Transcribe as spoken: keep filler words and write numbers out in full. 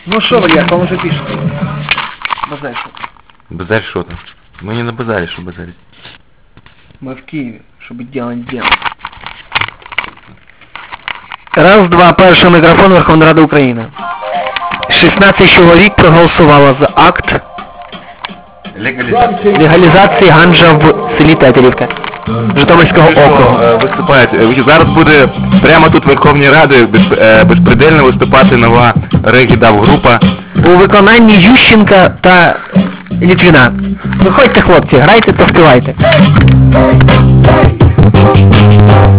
Ну що, Валерка, он уже пишет. Базарь что? Базарь що там? Ми не на базарі, що базарить. Мы в Киеве, чтобы делать дело. Раз, два, перший мікрофон Верховної Ради України. шістнадцять чоловік проголосувало за акт Легалізація. легалізації ганджа в селі Тетерівка Житомирського округу. Е, Виступають. Е, Зараз буде прямо тут в Верховній Раді без, е, безпредельно виступати нова регі-дав група. У виконанні Ющенка та Літвіна. Виходьте, хлопці, грайте та співайте.